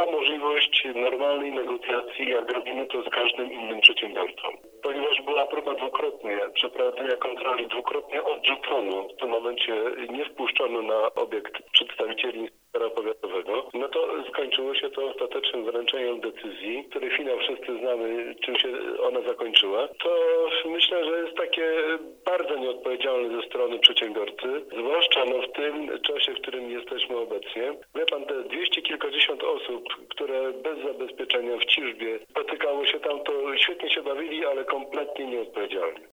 była możliwość normalnej negocjacji, jak robimy to z każdym innym przedsiębiorcą. Ponieważ była próba dwukrotnie przeprowadzenia kontroli, dwukrotnie odrzucono. W tym momencie nie wpuszczono na obiekt przedstawicieli inspektora powiatowego. No to skończyło się to ostatecznym wręczeniem decyzji, której finał wszyscy znamy, czym się ona zakończyła. To myślę, że jest takie bardzo nieodpowiedzialne ze strony przedsiębiorcy, zwłaszcza w tym czasie, w którym jesteśmy obecnie. Wie pan, te 200 kilkadziesiąt osób, które bez zabezpieczenia w ciżbie spotykało się tam, to świetnie się bawili, ale kompletnie nieodpowiedzialnie.